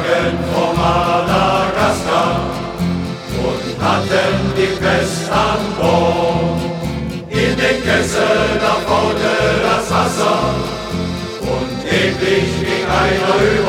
lagen vor Madagaskar und hatten die Pest an Bord. In den Kessel, da faulte das Wasser und täglich ging einer über